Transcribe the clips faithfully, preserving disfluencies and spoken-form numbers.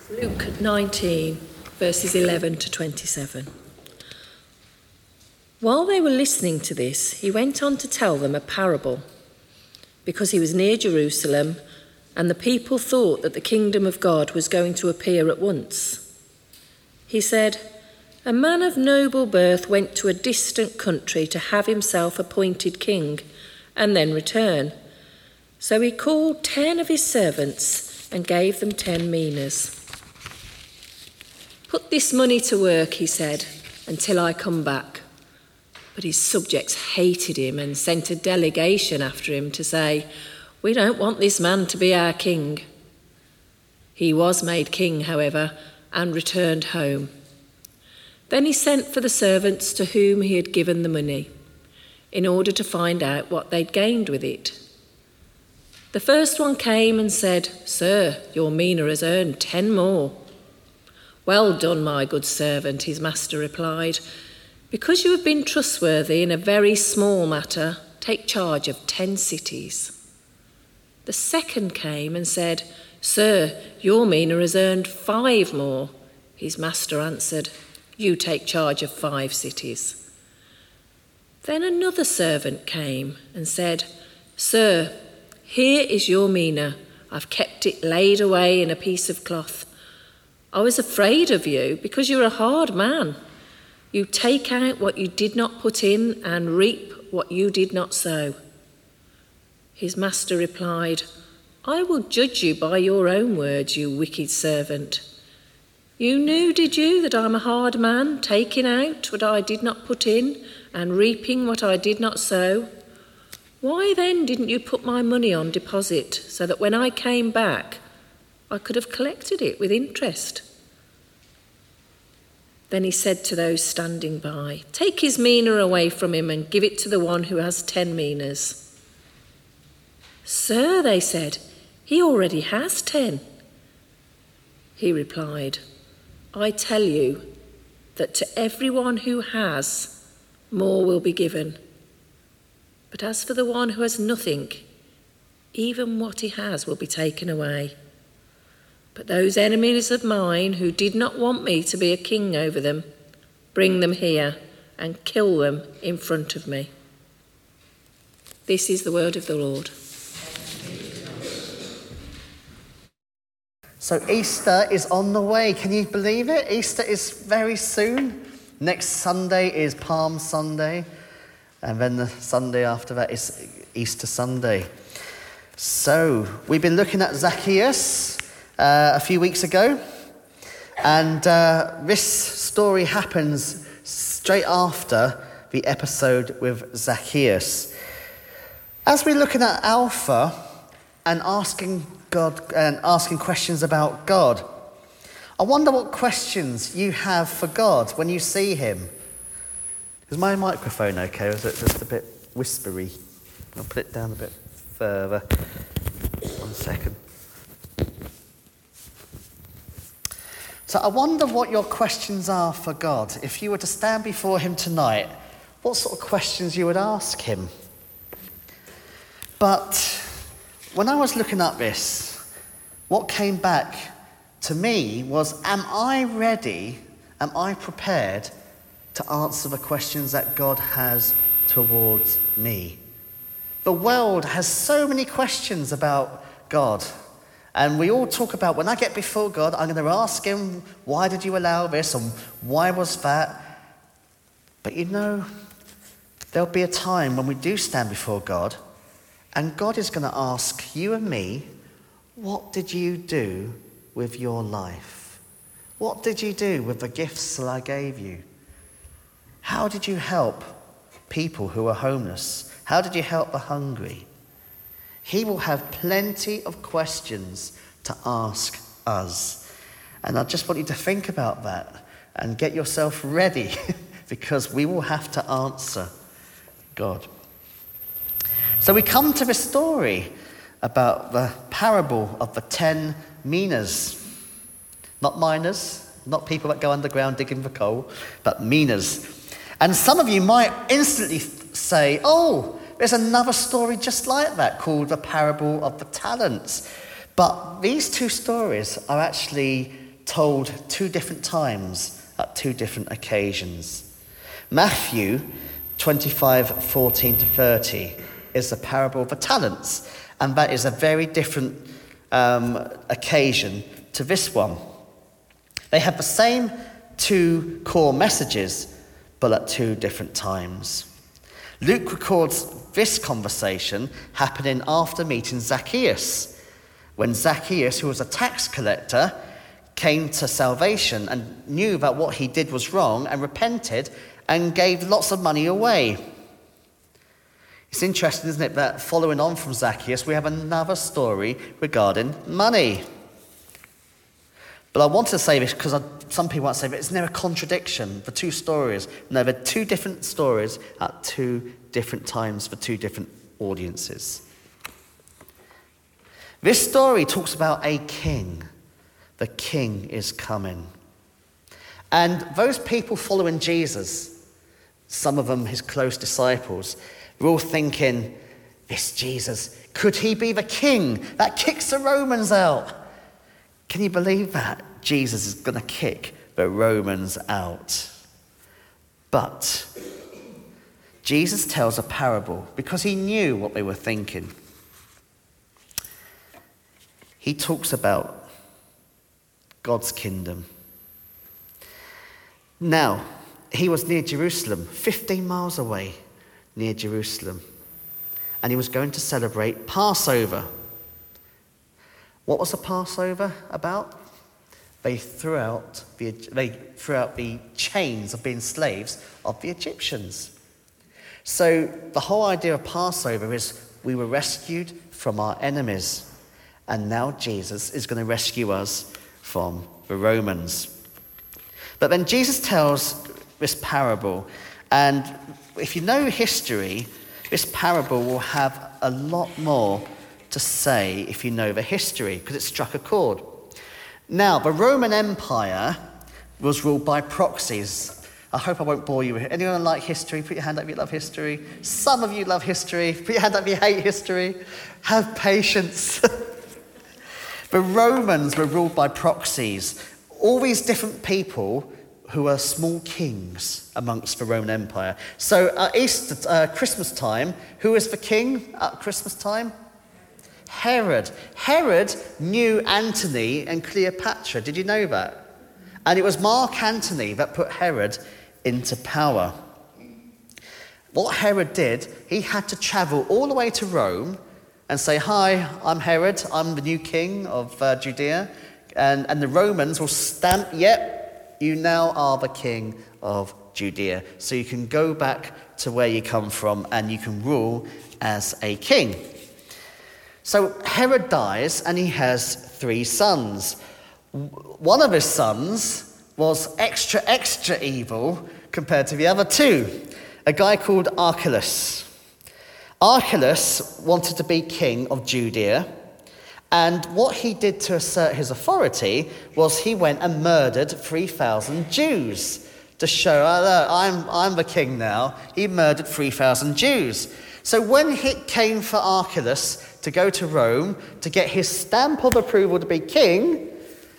Luke nineteen, verses eleven to twenty-seven. While they were listening to this, he went on to tell them a parable, because he was near Jerusalem, and the people thought that the kingdom of God was going to appear at once. He said, "A man of noble birth went to a distant country to have himself appointed king, and then return. So he called ten of his servants and gave them ten minas. 'Put this money to work,' he said, 'until I come back.' But his subjects hated him and sent a delegation after him to say, 'We don't want this man to be our king.' He was made king, however, and returned home. Then he sent for the servants to whom he had given the money, in order to find out what they'd gained with it. The first one came and said, 'Sir, your mina has earned ten more.' 'Well done, my good servant,' his master replied. 'Because you have been trustworthy in a very small matter, take charge of ten cities.' The second came and said, 'Sir, your mina has earned five more.' His master answered, 'You take charge of five cities.' Then another servant came and said, 'Sir, here is your mina. I've kept it laid away in a piece of cloth. I was afraid of you because you're a hard man. You take out what you did not put in and reap what you did not sow.' His master replied, 'I will judge you by your own words, you wicked servant. You knew, did you, that I'm a hard man, taking out what I did not put in and reaping what I did not sow? Why then didn't you put my money on deposit so that when I came back, I could have collected it with interest?' Then he said to those standing by, 'Take his mina away from him and give it to the one who has ten minas.' 'Sir,' they said, 'he already has ten.' He replied, 'I tell you that to everyone who has, more will be given. But as for the one who has nothing, even what he has will be taken away. But those enemies of mine who did not want me to be a king over them, bring them here and kill them in front of me.'" This is the word of the Lord. So Easter is on the way. Can you believe it? Easter is very soon. Next Sunday is Palm Sunday. And then the Sunday after that is Easter Sunday. So we've been looking at Zacchaeus uh, a few weeks ago. And uh, this story happens straight after the episode with Zacchaeus. As we're looking at Alpha and asking God and asking questions about God, I wonder what questions you have for God when you see him. Is my microphone okay, or is it just a bit whispery? I'll put it down a bit further. One second. So I wonder what your questions are for God. If you were to stand before him tonight, what sort of questions you would ask him? But when I was looking at this, what came back to me was, am I ready, am I prepared to answer the questions that God has towards me? The world has so many questions about God. And we all talk about, when I get before God, I'm going to ask him, why did you allow this? And why was that? But you know, there'll be a time when we do stand before God, and God is going to ask you and me, what did you do with your life? What did you do with the gifts that I gave you? How did you help people who are homeless? How did you help the hungry? He will have plenty of questions to ask us. And I just want you to think about that and get yourself ready because we will have to answer God. So we come to this story about the parable of the ten minas. Not miners, not people that go underground digging for coal, but minas. And some of you might instantly say, oh, there's another story just like that called the parable of the talents. But these two stories are actually told two different times at two different occasions. Matthew twenty-five, fourteen to thirty is the parable of the talents, and that is a very different um, occasion to this one. They have the same two core messages, but at two different times. Luke records this conversation happening after meeting Zacchaeus, when Zacchaeus, who was a tax collector, came to salvation and knew that what he did was wrong and repented and gave lots of money away. It's interesting, isn't it, that following on from Zacchaeus, we have another story regarding money. But I want to say this because some people might say, but isn't there a contradiction for two stories? No, they're two different stories at two different times for two different audiences. This story talks about a king. The king is coming. And those people following Jesus, some of them his close disciples, were all thinking, this Jesus, could he be the king that kicks the Romans out? Can you believe that? Jesus is going to kick the Romans out. But Jesus tells a parable because he knew what they were thinking. He talks about God's kingdom. Now, he was near Jerusalem, fifteen miles away, near Jerusalem. And he was going to celebrate Passover. What was the Passover about? They threw out the, they threw out the chains of being slaves of the Egyptians. So the whole idea of Passover is we were rescued from our enemies. And now Jesus is going to rescue us from the Romans. But then Jesus tells this parable. And if you know history, this parable will have a lot more to say if you know the history, because it struck a chord. Now, the Roman Empire was ruled by proxies. I hope I won't bore you with it. Anyone like history? Put your hand up if you love history. Some of you love history. Put your hand up if you hate history. Have patience. The Romans were ruled by proxies. All these different people who were small kings amongst the Roman Empire. So at Easter, uh, Christmas time, who is the king at Christmas time? Herod. Herod knew Antony and Cleopatra. Did you know that? And it was Mark Antony that put Herod into power. What Herod did, he had to travel all the way to Rome and say, hi, I'm Herod, I'm the new king of uh, Judea. And, and the Romans will stamp, yep, you now are the king of Judea. So you can go back to where you come from and you can rule as a king. So Herod dies and he has three sons. One of his sons was extra, extra evil compared to the other two. A guy called Archelaus. Archelaus wanted to be king of Judea. And what he did to assert his authority was he went and murdered three thousand Jews to show, oh, look, I'm, I'm the king now. He murdered three thousand Jews. So when it came for Archelaus to go to Rome to get his stamp of approval to be king,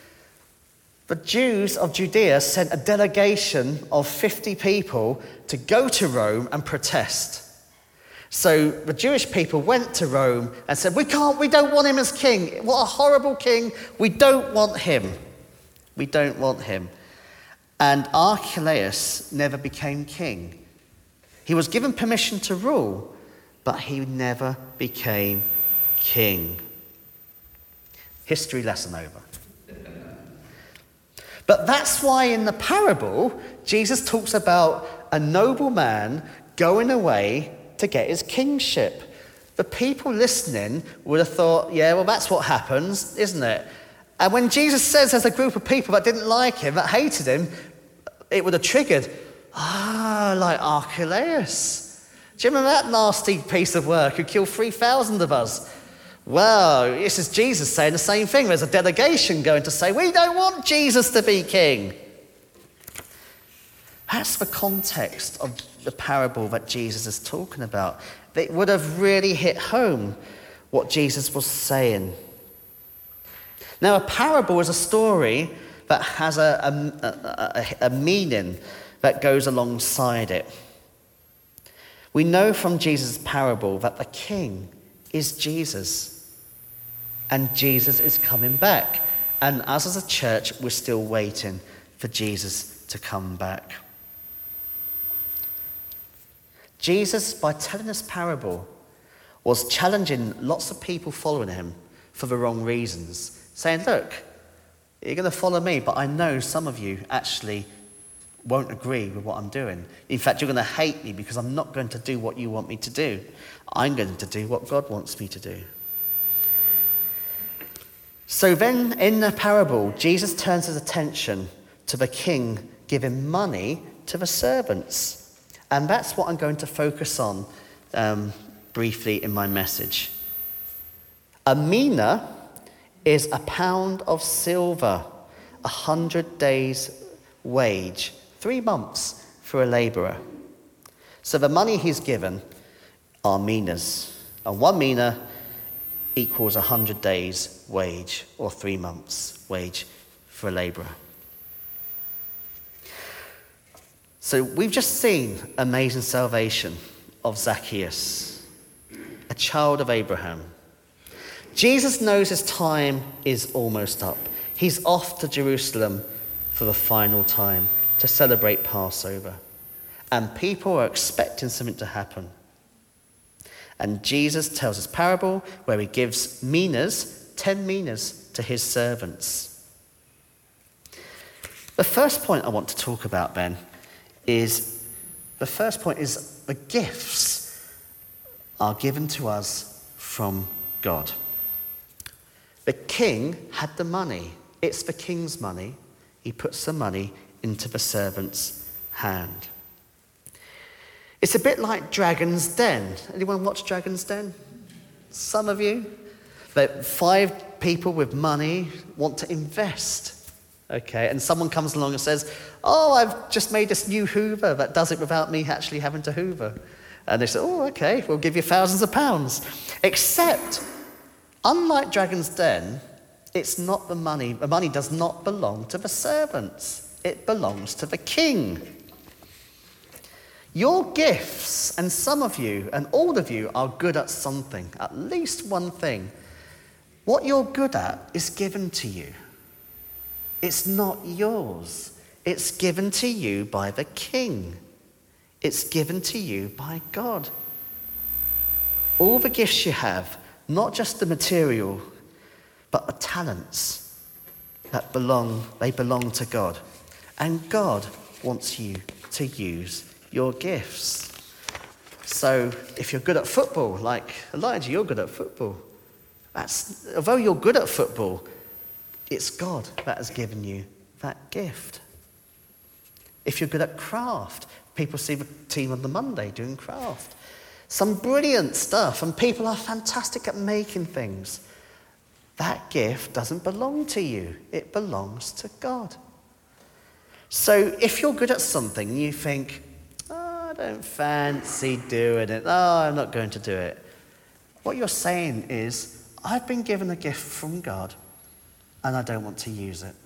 the Jews of Judea sent a delegation of fifty people to go to Rome and protest. So the Jewish people went to Rome and said, we can't, we don't want him as king. What a horrible king. We don't want him. We don't want him. And Archelaus never became king. He was given permission to rule, but he never became king. History lesson over. But that's why in the parable, Jesus talks about a noble man going away to get his kingship. The people listening would have thought, yeah, well, that's what happens, isn't it? And when Jesus says there's a group of people that didn't like him, that hated him, it would have triggered, ah, like Archelaus. Do you remember that nasty piece of work who killed three thousand of us? Well, this is Jesus saying the same thing. There's a delegation going to say, we don't want Jesus to be king. That's the context of the parable that Jesus is talking about. It would have really hit home what Jesus was saying. Now, a parable is a story but has a, a, a, a meaning that goes alongside it. We know from Jesus' parable that the king is Jesus, and Jesus is coming back. And us as a church, we're still waiting for Jesus to come back. Jesus, by telling this parable, was challenging lots of people following him for the wrong reasons, saying, look, you're going to follow me, but I know some of you actually won't agree with what I'm doing. In fact, you're going to hate me because I'm not going to do what you want me to do. I'm going to do what God wants me to do. So then, in the parable, Jesus turns his attention to the king giving money to the servants. And that's what I'm going to focus on um, briefly in my message. A mina is a pound of silver, a hundred days' wage, three months for a labourer. So the money he's given are minas. And one mina equals a hundred days' wage, or three months' wage for a labourer. So we've just seen amazing salvation of Zacchaeus, a child of Abraham. Jesus knows his time is almost up. He's off to Jerusalem for the final time to celebrate Passover. And people are expecting something to happen. And Jesus tells his parable where he gives minas, ten minas, to his servants. The first point I want to talk about then is, the first point is the gifts are given to us from God. The king had the money. It's the king's money. He puts the money into the servant's hand. It's a bit like Dragon's Den. Anyone watch Dragon's Den? Some of you? That five people with money want to invest. Okay, and someone comes along and says, oh, I've just made this new Hoover that does it without me actually having to hoover. And they say, oh, okay, we'll give you thousands of pounds. Except, unlike Dragon's Den, it's not the money. The money does not belong to the servants. It belongs to the king. Your gifts, and some of you, and all of you, are good at something, at least one thing. What you're good at is given to you. It's not yours. It's given to you by the king. It's given to you by God. All the gifts you have, not just the material, but the talents that belong, they belong to God. And God wants you to use your gifts. So if you're good at football, like Elijah, you're good at football. That's, although you're good at football, it's God that has given you that gift. If you're good at craft, people see the team on the Monday doing craft. Some brilliant stuff, and people are fantastic at making things. That gift doesn't belong to you. It belongs to God. So if you're good at something and you think, oh, I don't fancy doing it. Oh, I'm not going to do it. What you're saying is, I've been given a gift from God and I don't want to use it.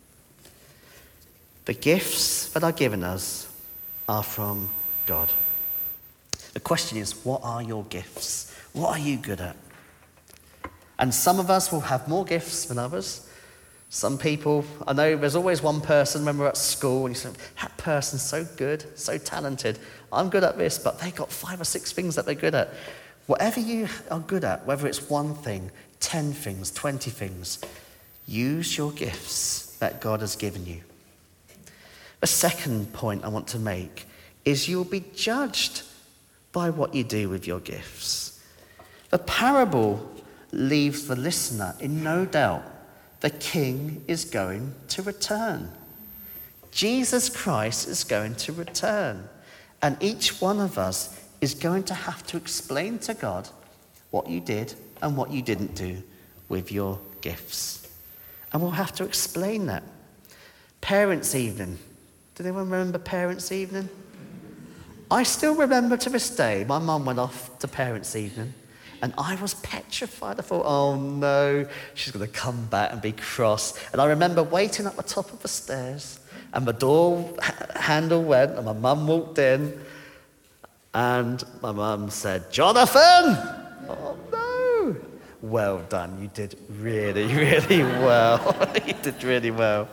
The gifts that are given us are from God. The question is, what are your gifts? What are you good at? And some of us will have more gifts than others. Some people, I know there's always one person when we're at school and you say, that person's so good, so talented. I'm good at this, but they got five or six things that they're good at. Whatever you are good at, whether it's one thing, ten things, twenty things, use your gifts that God has given you. The second point I want to make is you'll be judged by what you do with your gifts. The parable leaves the listener in no doubt. The king is going to return. Jesus Christ is going to return. And each one of us is going to have to explain to God what you did and what you didn't do with your gifts. And we'll have to explain that. Parents' evening. Did anyone remember parents' evening? I still remember to this day, my mum went off to parents' evening. And I was petrified. I thought, oh no, she's going to come back and be cross. And I remember waiting at the top of the stairs, and the door handle went, and my mum walked in, and my mum said, Jonathan! Oh no! Well done, you did really, really well. You did really well.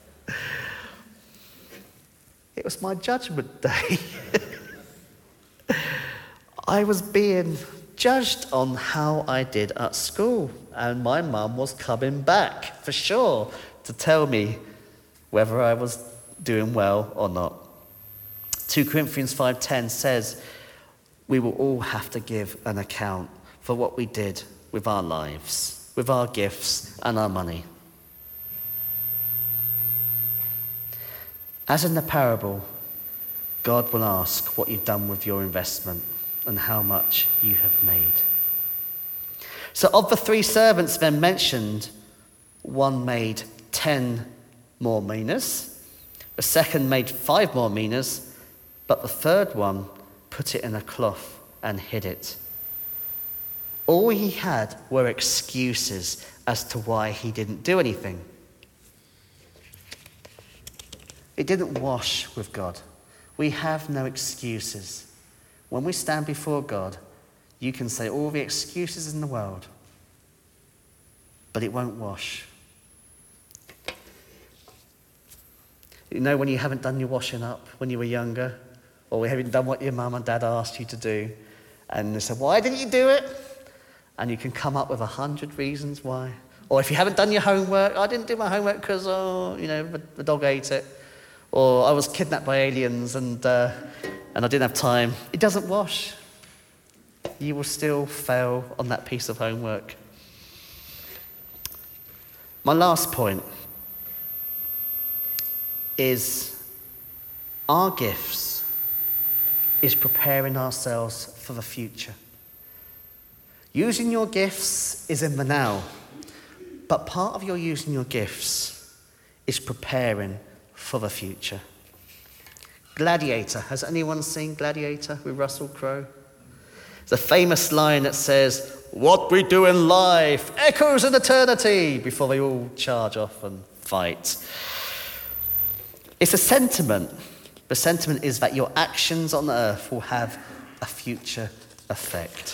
It was my judgment day. I was being judged on how I did at school, and my mum was coming back for sure to tell me whether I was doing well or not. Second Corinthians five ten says we will all have to give an account for what we did with our lives, with our gifts and our money. As in the parable, God will ask what you've done with your investment and how much you have made. So of the three servants then mentioned, one made ten more minas, the second made five more minas, but the third one put it in a cloth and hid it. All he had were excuses as to why he didn't do anything. It didn't wash with God. We have no excuses. When we stand before God, you can say all the excuses in the world, but it won't wash. You know when you haven't done your washing up when you were younger, or you haven't done what your mum and dad asked you to do, and they said, why didn't you do it? And you can come up with a hundred reasons why. Or if you haven't done your homework, I didn't do my homework because, oh, you know, the, the dog ate it. Or I was kidnapped by aliens and uh, and I didn't have time. It doesn't wash. You will still fail on that piece of homework. My last point is our gifts is preparing ourselves for the future. Using your gifts is in the now, but part of your using your gifts is preparing for the future. Gladiator. Has anyone seen Gladiator with Russell Crowe? It's a famous line that says, what we do in life echoes in eternity, before they all charge off and fight. It's a sentiment. The sentiment is that your actions on earth will have a future effect.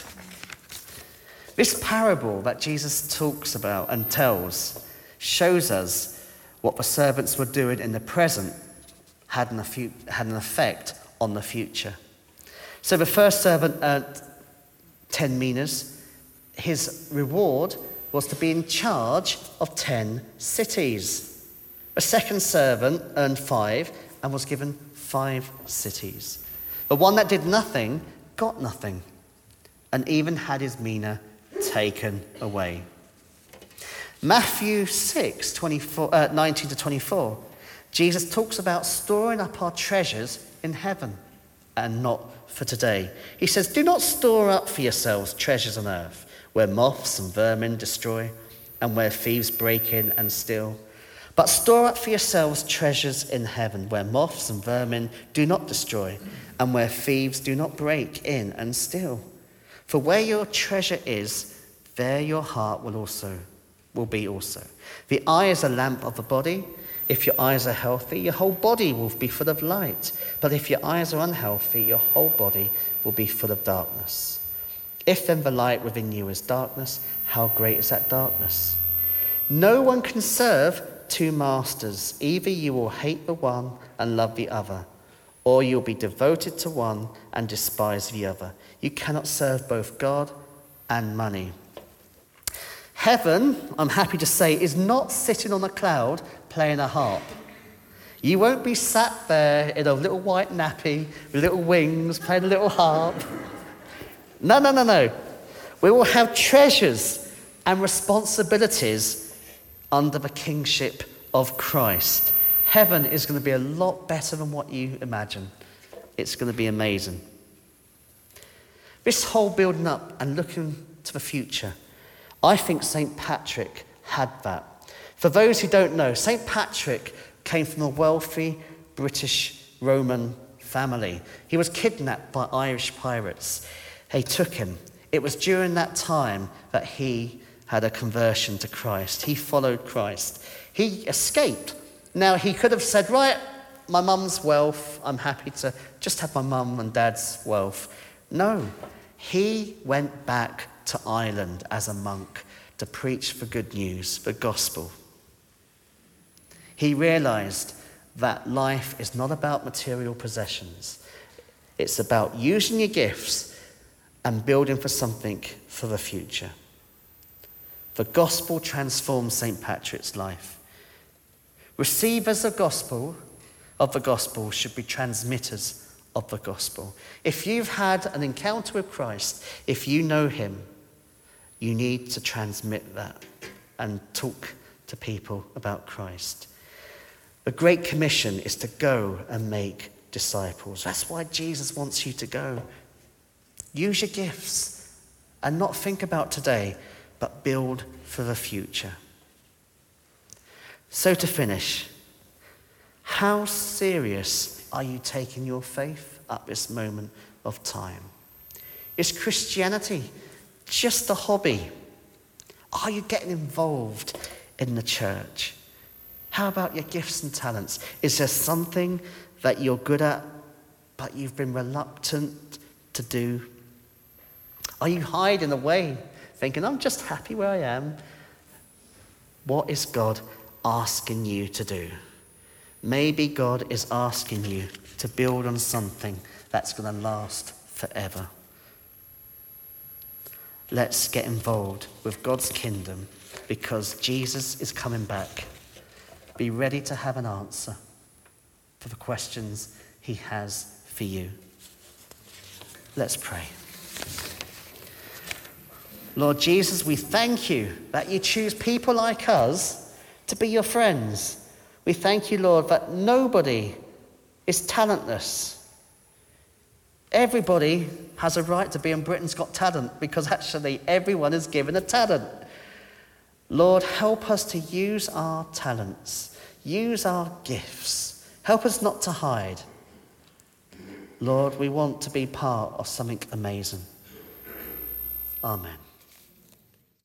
This parable that Jesus talks about and tells shows us what the servants were doing in the present had an, had an effect on the future. So the first servant earned ten minas. His reward was to be in charge of ten cities. The second servant earned five and was given five cities. The one that did nothing got nothing and even had his mina taken away. Matthew six, twenty-four, uh, nineteen to twenty-four, Jesus talks about storing up our treasures in heaven and not for today. He says, do not store up for yourselves treasures on earth, where moths and vermin destroy and where thieves break in and steal. But store up for yourselves treasures in heaven, where moths and vermin do not destroy and where thieves do not break in and steal. For where your treasure is, there your heart will also will be also. The eye is a lamp of the body. If your eyes are healthy, your whole body will be full of light. But if your eyes are unhealthy, your whole body will be full of darkness. If then the light within you is darkness, how great is that darkness? No one can serve two masters. Either you will hate the one and love the other, or you'll be devoted to one and despise the other. You cannot serve both God and money. Heaven, I'm happy to say, is not sitting on a cloud playing a harp. You won't be sat there in a little white nappy with little wings playing a little harp. No, no, no, no. We will have treasures and responsibilities under the kingship of Christ. Heaven is going to be a lot better than what you imagine. It's going to be amazing. This whole building up and looking to the future, I think Saint Patrick had that. For those who don't know, Saint Patrick came from a wealthy British Roman family. He was kidnapped by Irish pirates. They took him It was during that time that he had a conversion to Christ. He followed Christ. He escaped. Now, he could have said, right, my mum's wealth, I'm happy to just have my mum and dad's wealth. No, he went back to Ireland as a monk to preach the good news, the gospel. He realized that life is not about material possessions. It's about using your gifts and building for something for the future. The gospel transformed Saint Patrick's life. Receivers of gospel of the gospel should be transmitters of the gospel. If you've had an encounter with Christ, if you know him, you need to transmit that and talk to people about Christ. The Great Commission is to go and make disciples. That's why Jesus wants you to go. Use your gifts and not think about today, but build for the future. So to finish, how serious are you taking your faith at this moment of time? Is Christianity just a hobby? Are you getting involved in the church? How about your gifts and talents? Is there something that you're good at, but you've been reluctant to do? Are you hiding away, thinking, I'm just happy where I am? What is God asking you to do? Maybe God is asking you to build on something that's going to last forever. Let's get involved with God's kingdom because Jesus is coming back. Be ready to have an answer for the questions he has for you. Let's pray. Lord Jesus, we thank you that you choose people like us to be your friends. We thank you, Lord, that nobody is talentless. Everybody has a right to be in Britain's Got Talent because actually everyone is given a talent. Lord, help us to use our talents, use our gifts. Help us not to hide. Lord, we want to be part of something amazing. Amen.